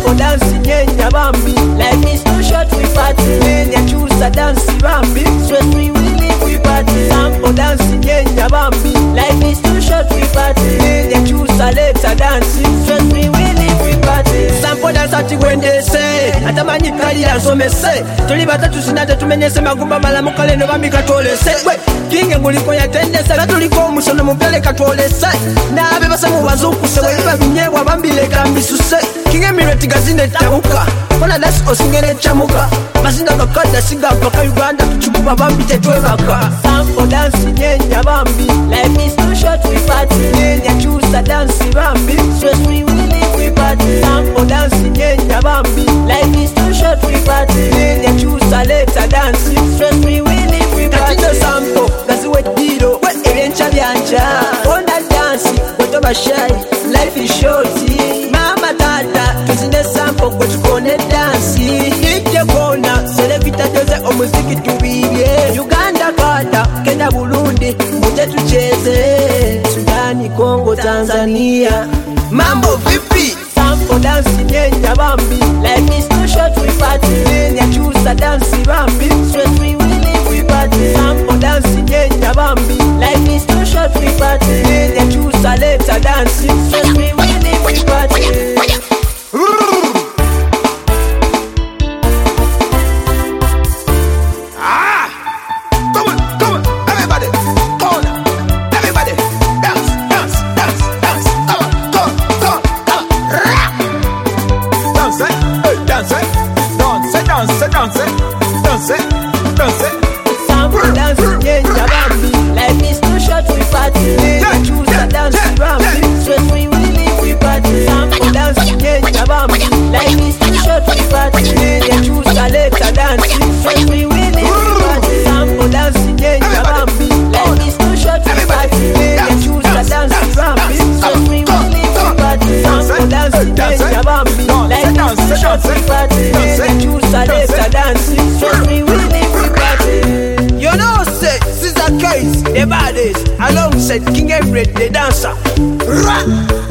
Sample dancing nyenya bambi. Life is too short we party. Nyenya choose a dance bambi. Stress free we live we party. Sample dancing nyenya bambi. Life is too short we party. Nyenya choose a later dance. Stress free we live we party. Sample dance ati wende say. Atamanyi kalira somese. Tuli batatu sinate tumenyese magumba malamuka leno bambi katolese. Kinge nguliko yatendese. Katuliko musono mupele katolese. Na abe basa mubazuku se weba binyewa bambi leka mbisuse. Kinge mireti gazine tabuka. Kona dasi osingene chamuka. Mazinda kakada singa baka Uganda. Chukuba bambi tetwe baka. Sample dance nyenya bambi. Life is too short we party. Nyenya choose a dance bambi. Stress free we live we party. Sample dance nyenya bambi. Life is too short we party. Nyenya choose a later dance. Stress free we live we party. Katindo sample gazi wetiro. Ebencha byancha. Onda dance wetoba shy. Life is short. Mama tata tuzine sample kwetukone dance. Ike kona selevita doze omuziki tubibye. Uganda kata Kenya Burundi muje tucheze. Sudani Kongo Tanzania mambo vipi? Sample dance nyenya bambi. Life is too short we party. Nyenya choose a dance bambi. Stress free we live we party. Sample dance nyenya bambi. Life is too short we party. Nyenya choose a later dance. Stress free we live we party. Sample dance nyenya bambi. Life is too short we party. Nyenya choose a dance bambi. Stress free we live we party. Sample dance nyenya bambi. Life is too short we party. Nyenya choose a later dance. Stress free we live we party. Sample dance nyenya bambi. Life is too short we party. Nyenya choose a dance bambi. Stress free we live we party. Sample dance nyenya bambi. Life is too short we party. Nyenya choose a later dance. Stress free we live we party. You know say Caesar Case the baddest alongside King Everett the dancer.